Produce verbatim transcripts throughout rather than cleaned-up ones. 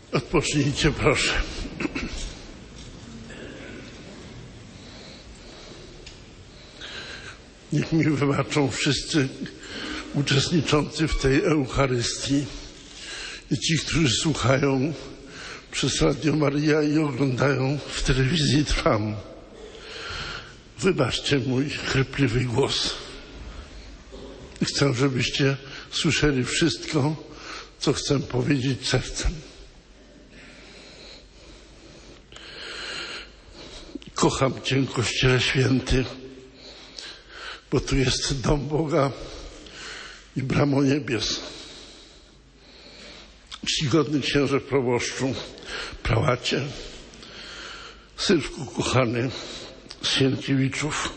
Odpocznijcie, proszę. Niech mi wybaczą wszyscy uczestniczący w tej Eucharystii i ci, którzy słuchają przez Radio Maria i oglądają w telewizji Trwam. Wybaczcie mój chrypliwy głos. Chcę, żebyście słyszeli wszystko, co chcę powiedzieć sercem. Kocham Cię, Kościele Święty, bo tu jest dom Boga i bramo niebios. Czcigodny księże proboszczu, prałacie, Sylwku kochany z Sienkiewiczów,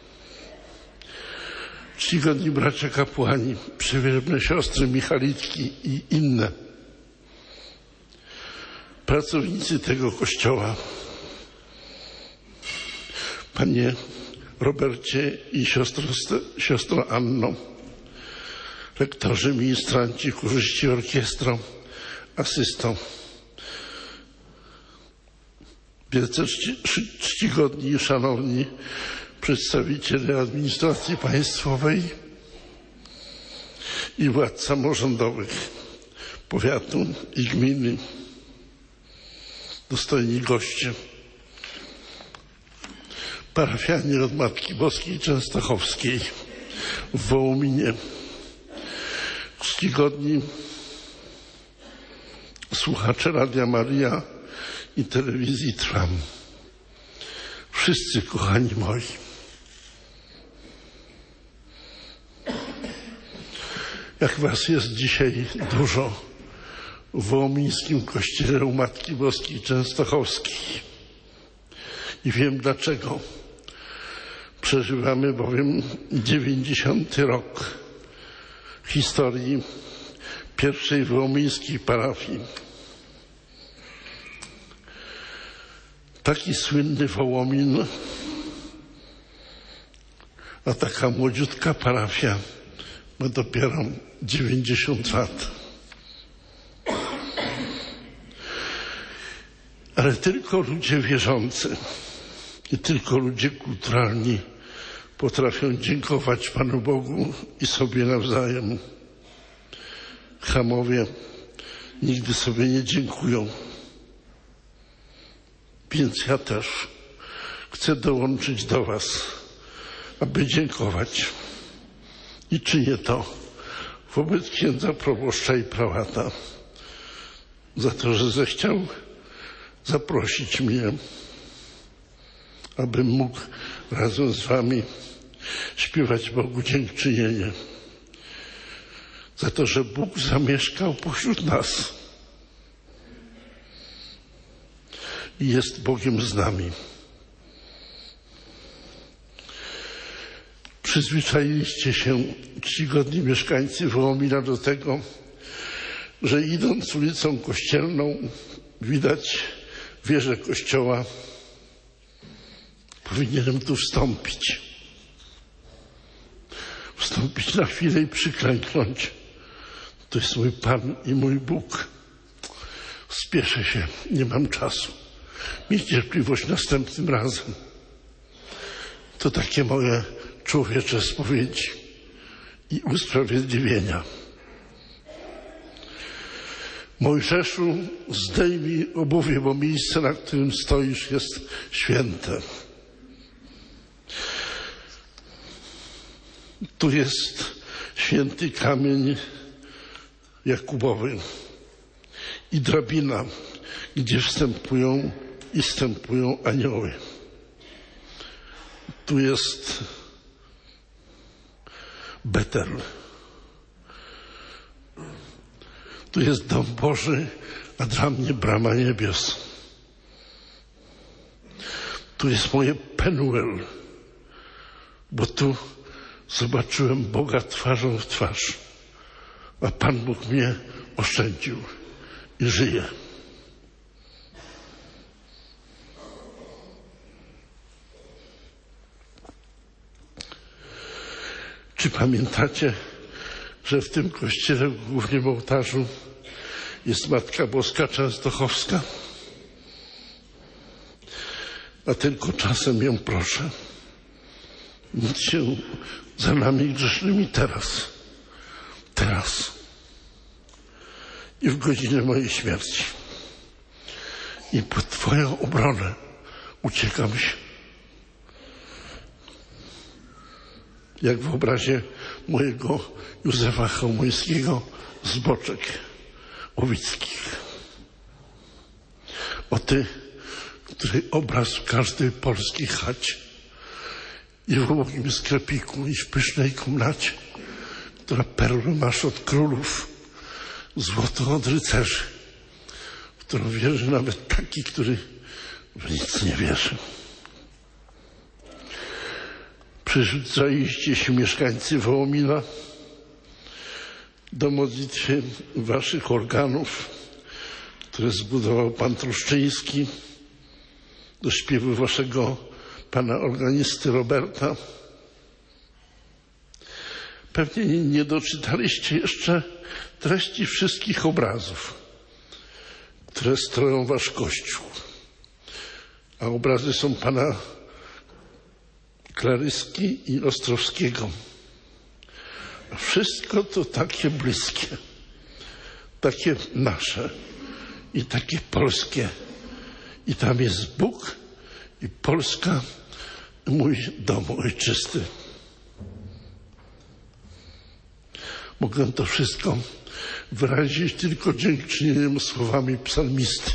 czcigodni bracia kapłani, przywielebne siostry Michalitki i inne, pracownicy tego kościoła, panie Robercie i siostro, siostro Anno, lektorzy, ministranci, chórzyści, orkiestro, asysto, wielce czci, czcigodni i szanowni przedstawiciele administracji państwowej i władz samorządowych powiatu i gminy, dostojni goście, parafianie od Matki Boskiej Częstochowskiej w Wołominie, czcigodni słuchacze Radia Maria i telewizji Trwam. Wszyscy kochani moi. Jak was jest dzisiaj dużo w wołomińskim kościele u Matki Boskiej Częstochowskiej. I wiem dlaczego. Przeżywamy bowiem dziewięćdziesiąty rok historii pierwszej wołomińskiej parafii. Taki słynny Wołomin, a taka młodziutka parafia ma dopiero dziewięćdziesiąt lat. Ale tylko ludzie wierzący i tylko ludzie kulturalni potrafią dziękować Panu Bogu i sobie nawzajem. Chamowie nigdy sobie nie dziękują. Więc ja też chcę dołączyć do was, aby dziękować. I czynię to wobec księdza proboszcza i prałata za to, że zechciał zaprosić mnie, abym mógł razem z wami śpiewać Bogu dziękczynienie. Za to, że Bóg zamieszkał pośród nas i jest Bogiem z nami. Przyzwyczailiście się, czcigodni mieszkańcy Wołomina, do tego, że idąc ulicą Kościelną widać wieżę kościoła. Powinienem tu wstąpić. Wstąpić na chwilę i przyklęknąć. To jest mój Pan i mój Bóg. Spieszę się, nie mam czasu. Miej cierpliwość następnym razem. To takie moje człowiecze spowiedzi i usprawiedliwienia. Mojżeszu, zdejmij obuwie, bo miejsce, na którym stoisz, jest święte. Tu jest święty kamień Jakubowy i drabina, gdzie wstępują i wstępują anioły. Tu jest Betel. Tu jest dom Boży, a dla mnie brama niebios. Tu jest moje Penuel, bo tu zobaczyłem Boga twarzą w twarz, a Pan Bóg mnie oszczędził i żyje. Czy pamiętacie, że w tym kościele w głównym ołtarzu jest Matka Boska Częstochowska, a tylko czasem ją proszę, módl się za nami grzesznymi teraz, teraz i w godzinę mojej śmierci. I pod Twoją obronę uciekam się. Jak w obrazie mojego Józefa Chełmońskiego z Boczek Owickich. O Ty, który obraz w każdej polskiej chacie i w ubogim sklepiku i w pysznej komnacie, która perły masz od królów, złoto od rycerzy, w którą wierzy nawet taki, który w nic nie wierzy. Przyrzucaliście się mieszkańcy Wołomina do modlitwy waszych organów, które zbudował pan Truszczyński, do śpiewu waszego pana organisty Roberta. Pewnie nie doczytaliście jeszcze treści wszystkich obrazów, które stroją wasz kościół. A obrazy są pana Klaryski i Ostrowskiego. A wszystko to takie bliskie, takie nasze i takie polskie. I tam jest Bóg i Polska, mój dom ojczysty. Mogę to wszystko wyrazić tylko dziękczynieniem słowami psalmisty.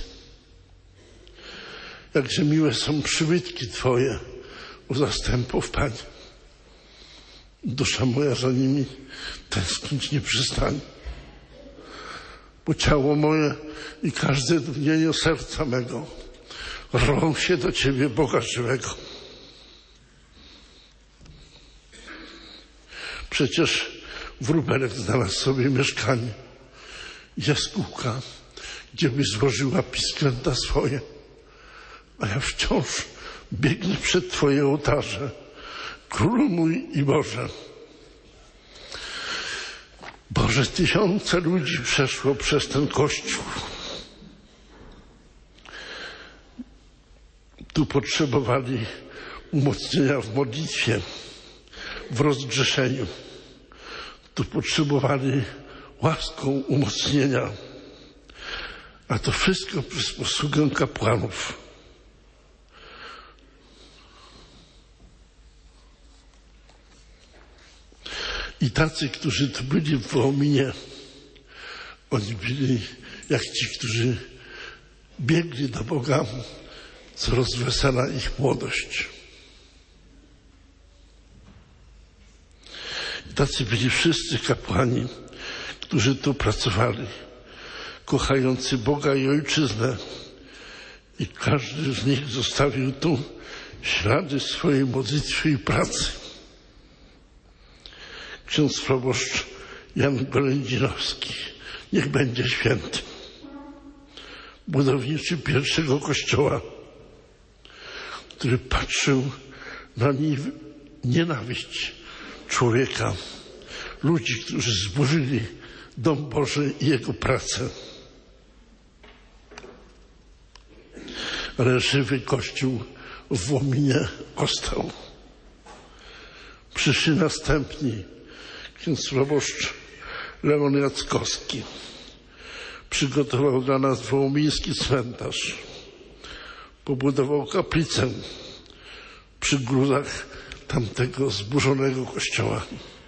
Jakże miłe są przybytki Twoje u zastępów, Panie. Dusza moja za nimi tęsknić nie przestanie. Bo ciało moje i każde dnienie serca mego rwą się do Ciebie, Boga żywego. Przecież wróbelek znalazł sobie mieszkanie, jaskółka, gdzie by złożyła pisklęta swoje, a ja wciąż biegnę przed Twoje ołtarze, Królu mój i Boże. Boże, tysiące ludzi przeszło przez ten kościół. Tu potrzebowali umocnienia w modlitwie, w rozgrzeszeniu. Tu potrzebowali łaską umocnienia. A to wszystko przez posługę kapłanów. I tacy, którzy tu byli w Wołominie, oni byli jak ci, którzy biegli do Boga, co rozwesela ich młodość. I tacy byli wszyscy kapłani, którzy tu pracowali, kochający Boga i Ojczyznę. I każdy z nich zostawił tu ślady swojej modlitwy i pracy. Ksiądz proboszcz Jan Golędzinowski, niech będzie święty, budowniczy pierwszego kościoła, który patrzył na nienawiść człowieka, ludzi, którzy zburzyli dom Boży i jego pracę. Ale żywy Kościół w Wołominie ostał. Przyszli następni. Ksiądz proboszcz Leon Jackowski przygotował dla nas wołomiński cmentarz. Pobudował kaplicę przy gruzach tamtego zburzonego kościoła.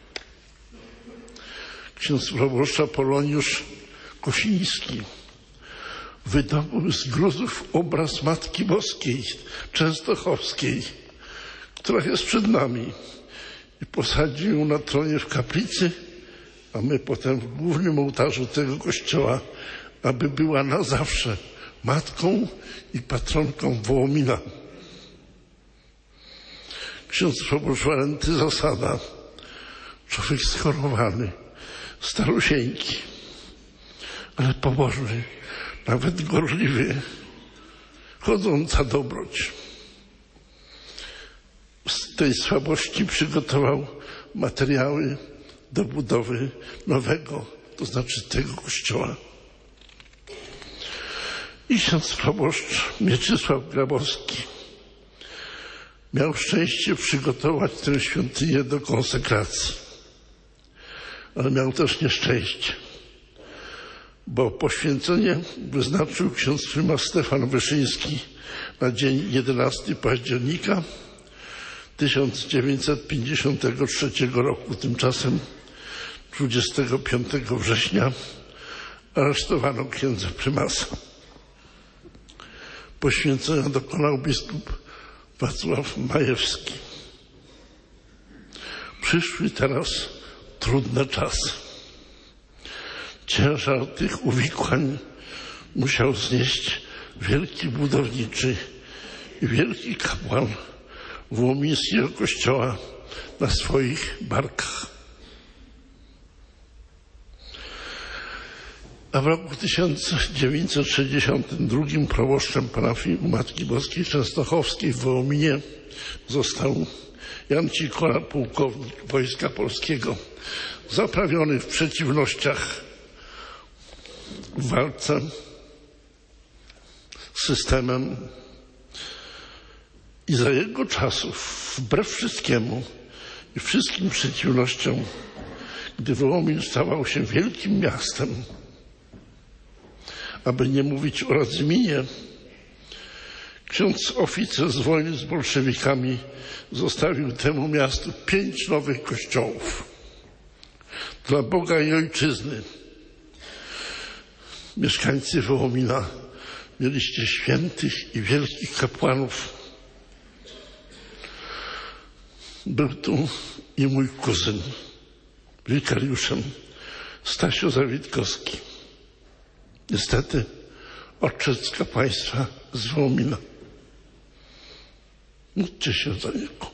Ksiądz proboszcz Apoloniusz Kosiński wydobył z gruzów obraz Matki Boskiej Częstochowskiej, która jest przed nami, i posadził ją na tronie w kaplicy, a my potem w głównym ołtarzu tego kościoła, aby była na zawsze matką i patronką Wołomina. Ksiądz proboszcz Walenty Zasada, człowiek schorowany, starusieńki, ale pobożny, nawet gorliwy, chodząca dobroć. Z tej słabości przygotował materiały do budowy nowego, to znaczy tego kościoła. I ksiądz proboszcz Mieczysław Grabowski miał szczęście przygotować tę świątynię do konsekracji. Ale miał też nieszczęście, bo poświęcenie wyznaczył ksiądz prymas Stefan Wyszyński na dzień jedenastego października tysiąc dziewięćset pięćdziesiątego trzeciego roku. Tymczasem dwudziestego piątego września aresztowano księdza prymasa. Poświęcenia dokonał biskup Wacław Majewski. Przyszły teraz trudne czasy. Ciężar tych uwikłań musiał znieść wielki budowniczy i wielki kapłan Wołomińskiego kościoła na swoich barkach. A w roku tysiąc dziewięćset sześćdziesiątym drugim proboszczem parafii u Matki Boskiej Częstochowskiej w Wołominie został Jan Cikola, pułkownik Wojska Polskiego, zaprawiony w przeciwnościach w walce z systemem i za jego czasów, wbrew wszystkiemu i wszystkim przeciwnościom, gdy Wołomin stawał się wielkim miastem, aby nie mówić o Radzyminie, ksiądz oficer z wojny z bolszewikami zostawił temu miastu pięć nowych kościołów dla Boga i Ojczyzny. Mieszkańcy Wołomina, mieliście świętych i wielkich kapłanów. Był tu i mój kuzyn, wikariuszem Stasio Zawitkowski. Niestety odszedł z kapłaństwa z Wołomina. Módlcie się za niego.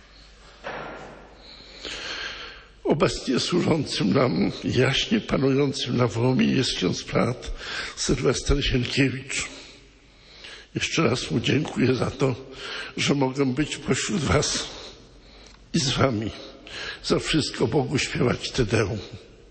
Obecnie służącym nam, jaśnie panującym na Wołominie jest ksiądz prałat Sylwester Sienkiewicz. Jeszcze raz mu dziękuję za to, że mogę być pośród was i z wami. Za wszystko Bogu śpiewać Te Deum.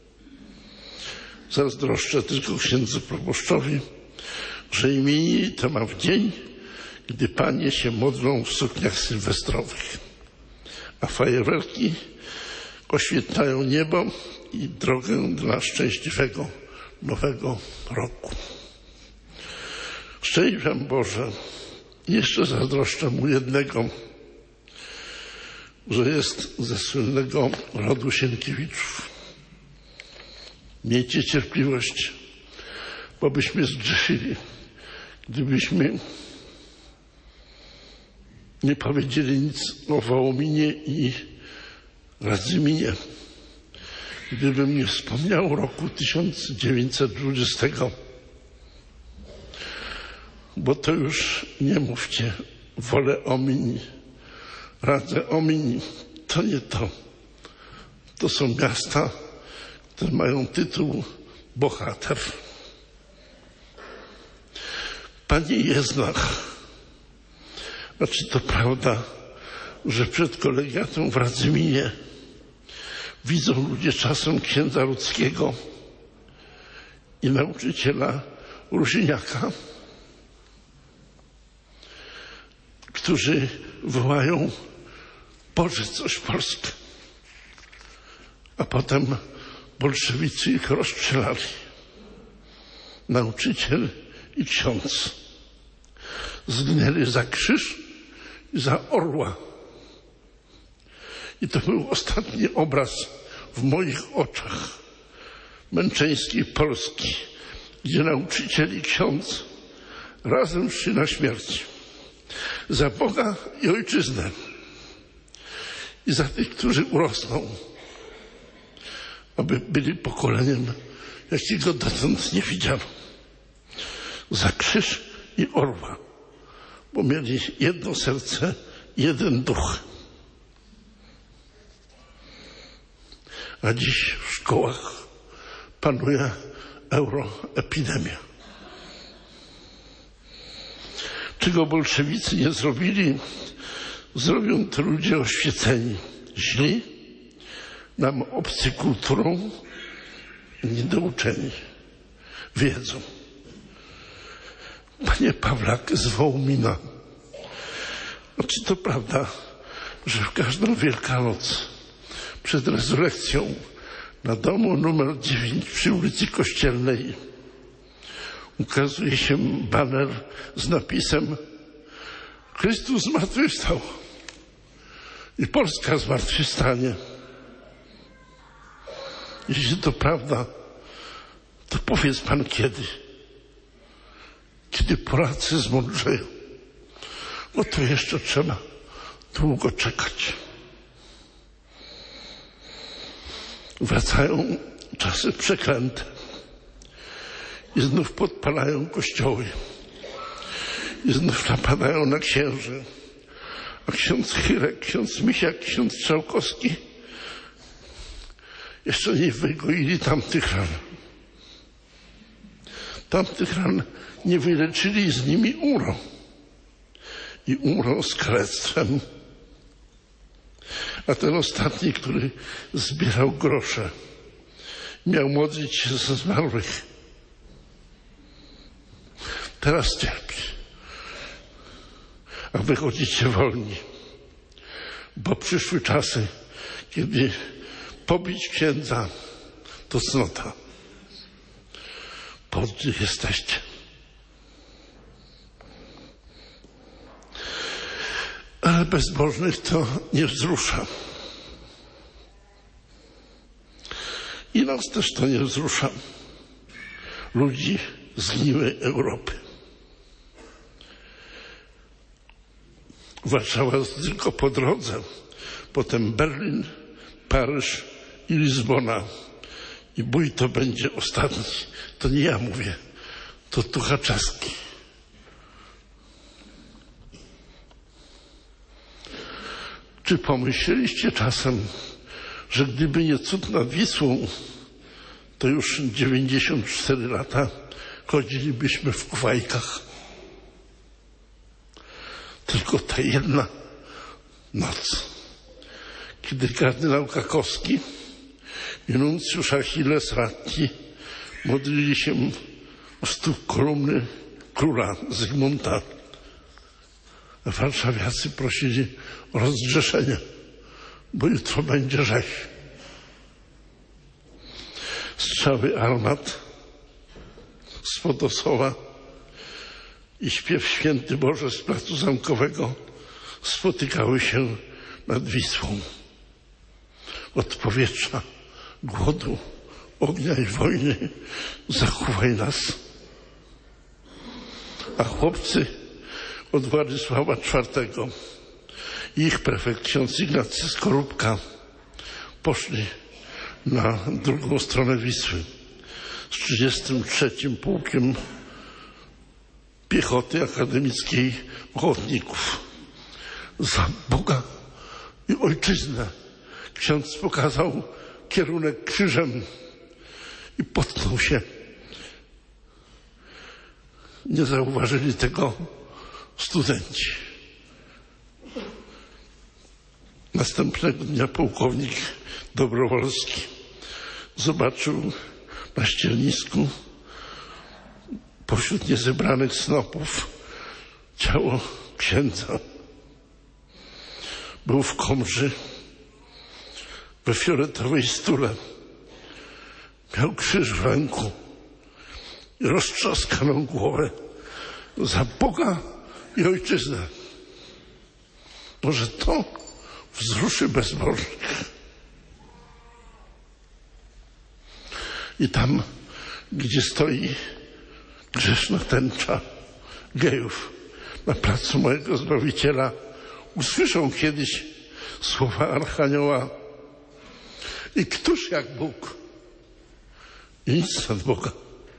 Zazdroszczę tylko księdzu proboszczowi, że imieniny to ma w dzień, gdy panie się modlą w sukniach sylwestrowych, a fajerwerki oświetlają niebo i drogę dla szczęśliwego nowego roku. Szczęść wam Boże. Jeszcze zazdroszczę mu jednego, że jest ze słynnego rodu Sienkiewiczów. Miejcie cierpliwość, bo byśmy zgrzeszyli, gdybyśmy nie powiedzieli nic o Wołominie i Radzyminie. Gdybym nie wspomniał roku tysiąc dziewięćset dwudziestego, bo to już nie mówcie, wolę omiń, radzę omiń, to nie to. To są miasta, które mają tytuł bohater. Panie Jeznach, a czy to prawda, że przed kolegiatem w Radzyminie widzą ludzie czasem księdza Rudzkiego i nauczyciela Rusiniaka, którzy wołają: pożycz coś Polskę, a potem bolszewicy ich rozstrzelali. Nauczyciel i ksiądz zginęli za krzyż i za orła. I to był ostatni obraz w moich oczach męczeńskiej Polski, gdzie nauczyciel i ksiądz razem szli na śmierć za Boga i Ojczyznę i za tych, którzy urosną, aby byli pokoleniem, jakiego dotąd nie widziano. Za krzyż i orła, bo mieli jedno serce, jeden duch. A dziś w szkołach panuje euroepidemia. Czego bolszewicy nie zrobili, zrobią to ludzie oświeceni, źli, nam obcy kulturą, niedouczeni, wiedzą. Panie Pawlak z Wołomina, no czy to prawda, że w każdą Wielkanoc przed rezurekcją na domu numer dziewięć przy ulicy Kościelnej ukazuje się baner z napisem Chrystus zmartwychwstał i Polska zmartwychwstanie. Jeśli to prawda, to powiedz pan kiedy. Kiedy Polacy zmądrzeją. No to jeszcze trzeba długo czekać. Wracają czasy przeklęte i znów podpalają kościoły i znów napadają na księży. A ksiądz Chyrek, ksiądz Misiak, ksiądz Strzałkowski jeszcze nie wygoili tamtych ran. Tamtych ran nie wyleczyli i z nimi umrą. I umrą z kalectwem. A ten ostatni, który zbierał grosze, miał modlić się za zmarłych. Teraz cierpi. A wychodzicie wolni. Bo przyszły czasy, kiedy pobić księdza to cnota. Podli jesteście. Ale bezbożnych to nie wzrusza. I nas też to nie wzrusza. Ludzi zgniłej Europy. Warszawa tylko po drodze. Potem Berlin, Paryż i Lizbona. I bój to będzie ostatni. To nie ja mówię. To Tuchaczewski. Czy pomyśleliście czasem, że gdyby nie cud nad Wisłą, to już dziewięćdziesiąt cztery lata chodzilibyśmy w kuwajkach? Tylko ta jedna noc, kiedy kardynał Kakowski i nuncjusz Achilles Ratti modlili się o stóp kolumny króla Zygmunta, a warszawiacy prosili o rozgrzeszenie, bo jutro będzie rzeź. Strzały armat z Podosowa i śpiew Święty Boże z Placu Zamkowego spotykały się nad Wisłą. Od powietrza, głodu, ognia i wojny zachuwaj nas. A chłopcy od Władysława czwartego i ich prefekt ksiądz Ignacy Skorupka poszli na drugą stronę Wisły z trzydziestym trzecim Pułkiem Piechoty Akademickiej Ochotników. Za Boga i Ojczyznę ksiądz pokazał kierunek krzyżem i potknął się. Nie zauważyli tego studenci. Następnego dnia pułkownik Dobrowolski zobaczył na ściernisku pośród niezebranych snopów ciało księdza. Był w komży, we fioletowej stule. Miał krzyż w ręku i roztrzaskaną głowę. Za Boga i Ojczyznę. Może to wzruszy bezbożnych. I tam, gdzie stoi grzeszna tęcza gejów na placu mojego Zbawiciela, usłyszą kiedyś słowa Archanioła: i któż jak Bóg? I nic nad Boga.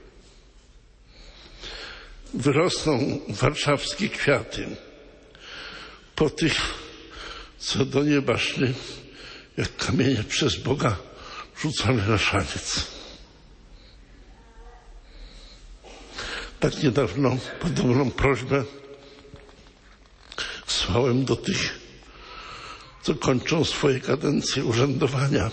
Wyrosną warszawskie kwiaty po tych, co do nieba szli, jak kamienie przez Boga rzucone na szaniec. Tak niedawno podobną prośbę słałem do tych, co kończą swoje kadencje urzędowania,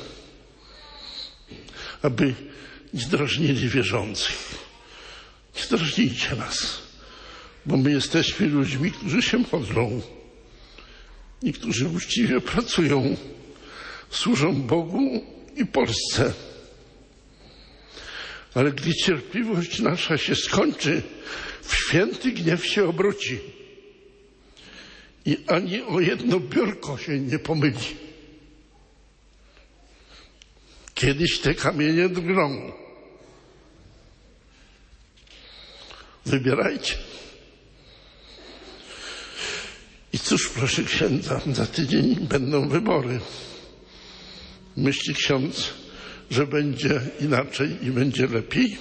aby nie drażnili wierzących. Nie drażnijcie nas. bo my jesteśmy ludźmi, którzy się modlą i którzy uczciwie pracują, służą Bogu i Polsce. Ale gdy cierpliwość nasza się skończy, w święty gniew się obróci i ani o jedno biurko się nie pomyli. Kiedyś te kamienie drgną. Wybierajcie. I cóż, proszę księdza, za tydzień będą wybory. Myśli ksiądz, że będzie inaczej i będzie lepiej?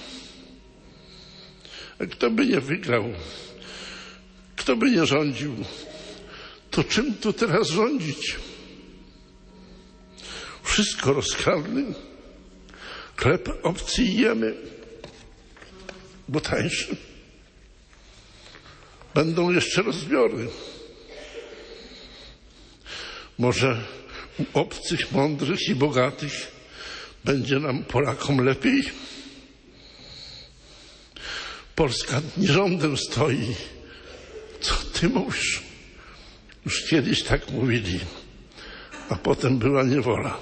A kto by nie wygrał, kto by nie rządził, to czym tu teraz rządzić? Wszystko rozkradli, chleb obcy jemy, bo tańszy. Będą jeszcze rozbiory. Może u obcych, mądrych i bogatych będzie nam, Polakom, lepiej? Polska nie rządem stoi. Co ty mówisz? Już kiedyś tak mówili, a potem była niewola.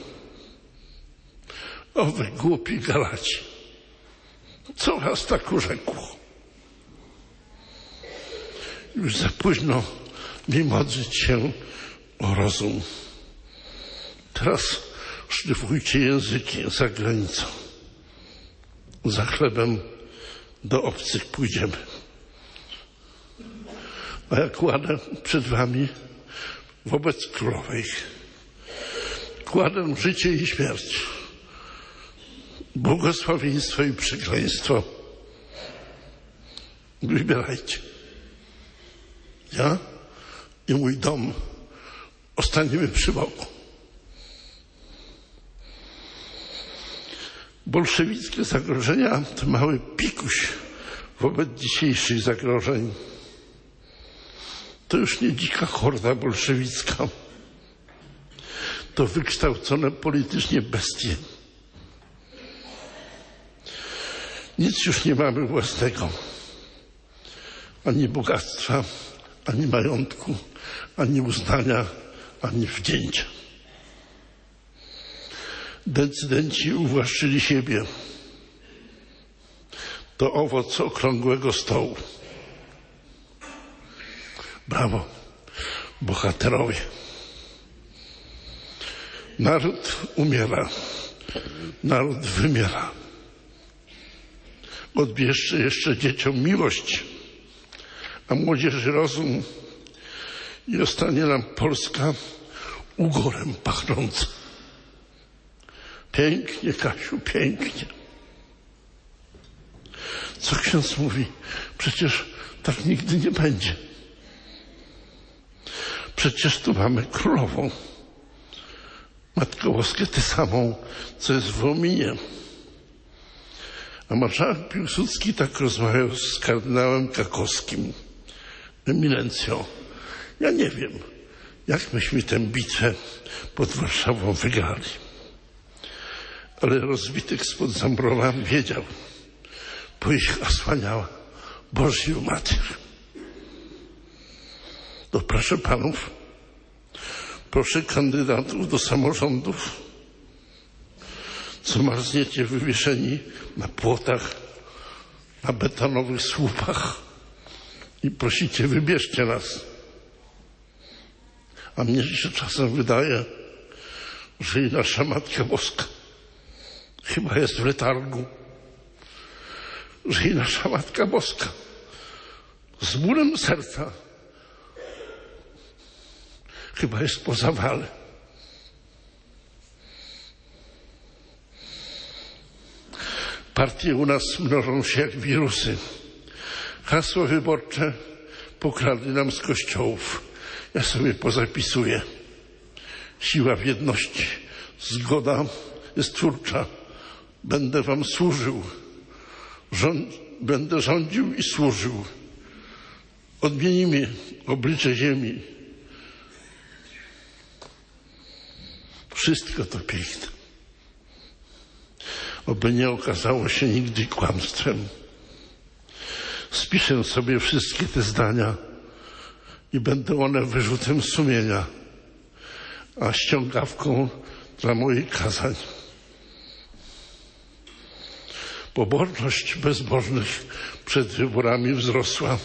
Owe głupi Galaci. Co was tak urzekło? Już za późno mi modlić się o rozum. Teraz szlifujcie języki za granicą. Za chlebem do obcych pójdziemy. A ja kładę przed wami wobec królowej. Kładę życie i śmierć, błogosławieństwo i przekleństwo. Wybierajcie. Ja i mój dom ostaniemy przy Bogu. Bolszewickie zagrożenia to mały pikuś wobec dzisiejszych zagrożeń. To już nie dzika horda bolszewicka. To wykształcone politycznie bestie. Nic już nie mamy własnego. Ani bogactwa, ani majątku, ani uznania, ani wdzięcia. Decydenci uwłaszczyli siebie. To owoc okrągłego stołu. Brawo, bohaterowie. Naród umiera. Naród wymiera. Odbierzcie jeszcze dzieciom miłość, a młodzieży rozum i ostanie nam Polska ugorem pachnąca. Pięknie, Kasiu, pięknie. Co ksiądz mówi? Przecież tak nigdy nie będzie. Przecież tu mamy królową. Matko Boskie, tę samą, co jest w Wołyninie. A marszałek Piłsudski tak rozmawiał z kardynałem Krakowskim. Eminencjo, ja nie wiem, jak myśmy tę bitwę pod Warszawą wygrali. Ale rozbitek spod Zambrowa wiedział, bo ich osłaniała Bożiu Mater. To proszę panów, proszę kandydatów do samorządów, co marzniecie wywieszeni na płotach, na betonowych słupach i prosicie, wybierzcie nas. A mnie się czasem wydaje, że i nasza Matka Boska chyba jest w letargu, że i nasza Matka Boska z bólem serca chyba jest po zawale. Partie u nas mnożą się jak wirusy. Hasła wyborcze pokradli nam z kościołów. Ja sobie pozapisuję. Siła w jedności. Zgoda jest twórcza. Będę wam służył. Rząd, będę rządził i służył. Odmienimy oblicze ziemi. Wszystko to piękne. Oby nie okazało się nigdy kłamstwem. Spiszę sobie wszystkie te zdania i będą one wyrzutem sumienia, a ściągawką dla moich kazań. Pobożność bezbożnych przed wyborami wzrosła.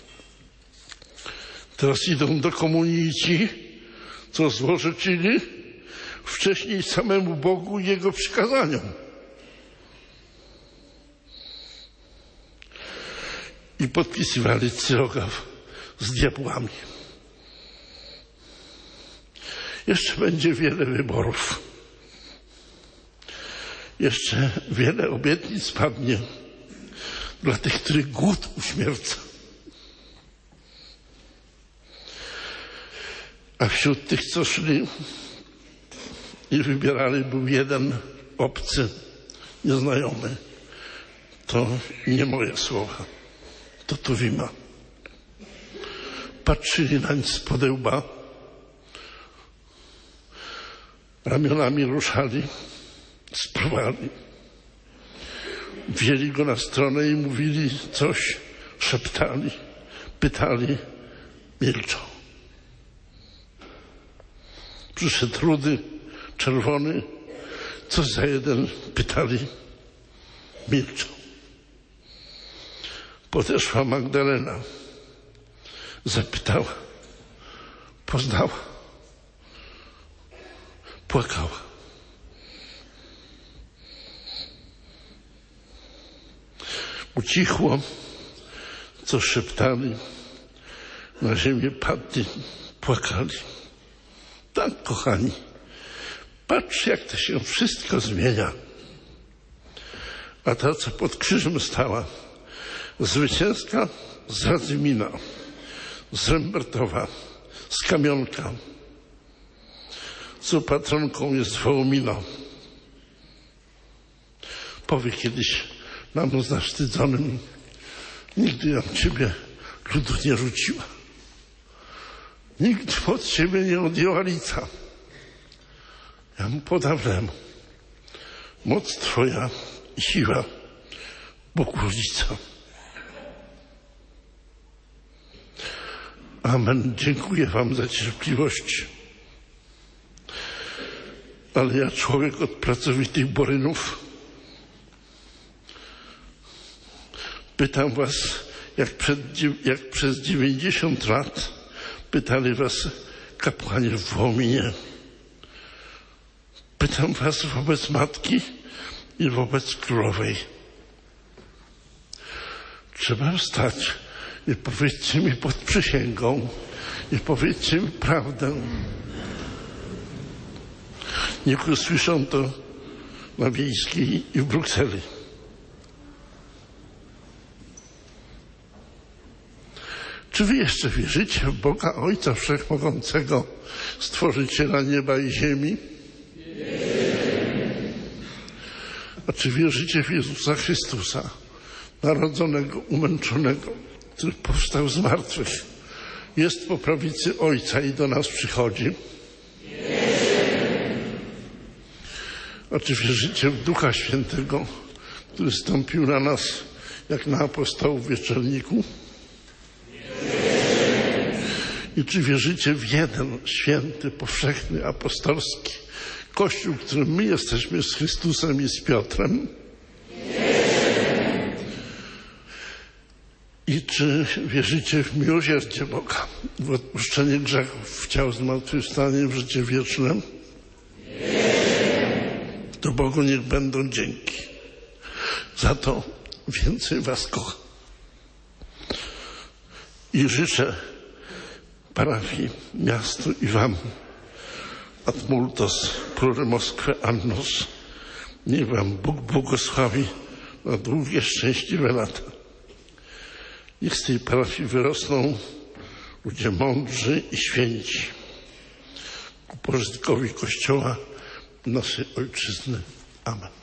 Teraz idą do komunii ci, co złorzeczyli wcześniej samemu Bogu i Jego przykazaniom. I podpisywali cyrograf z diabłami. Jeszcze będzie wiele wyborów. Jeszcze wiele obietnic padnie dla tych, których głód uśmierca. A wśród tych, co szli i wybierali, był jeden obcy, nieznajomy. To nie moje słowa, to Tuwima. Patrzyli nań z podełba, ramionami ruszali, spruwali. Wzięli go na stronę i mówili coś, szeptali, pytali, milczą. Przyszedł rudy, czerwony, co za jeden, pytali, milczą. Podeszła Magdalena, zapytała, poznała, płakała. Ucichło, co szeptali, na ziemię padli, płakali. Tak, kochani, patrz, jak to się wszystko zmienia. A ta, co pod krzyżem stała, zwycięska z Radzymina, z Rembertowa, z Kamionka, co patronką jest Wołomina. Powie kiedyś nam zawstydzonym, nigdy ja ciebie ludu nie rzuciła. Nikt od ciebie nie odjęła lica. Ja mu podawlę. Moc twoja i siła, Bóg Rodzica. Amen. Dziękuję wam za cierpliwość. Ale ja, człowiek od pracowitych borynów, pytam was, jak, przed, jak przez dziewięćdziesiąt lat pytali was kapłani w Wołominie. Pytam was wobec matki i wobec królowej. Trzeba wstać i powiedzcie mi pod przysięgą i powiedzcie mi prawdę. Niech usłyszą to na Wiejskiej i w Brukseli. Czy wy jeszcze wierzycie w Boga Ojca Wszechmogącego, Stworzyciela nieba i ziemi? A czy wierzycie w Jezusa Chrystusa, narodzonego, umęczonego, który powstał z martwych, jest po prawicy Ojca i do nas przychodzi? A czy wierzycie w Ducha Świętego, który stąpił na nas jak na apostołów w wieczorniku? I czy wierzycie w jeden święty, powszechny, apostolski Kościół, w którym my jesteśmy z Chrystusem i z Piotrem? I czy wierzycie w miłosierdzie Boga, w odpuszczenie grzechów, w ciało zmartwychwstanie, w życie wieczne? To Bogu niech będą dzięki. Za to więcej was kocha. I życzę parafii, miastu i wam ad multos plurimoque annos. Niech wam Bóg błogosławi na długie, szczęśliwe lata. Niech z tej parafii wyrosną ludzie mądrzy i święci ku pożytkowi Kościoła naszej Ojczyzny. Amen.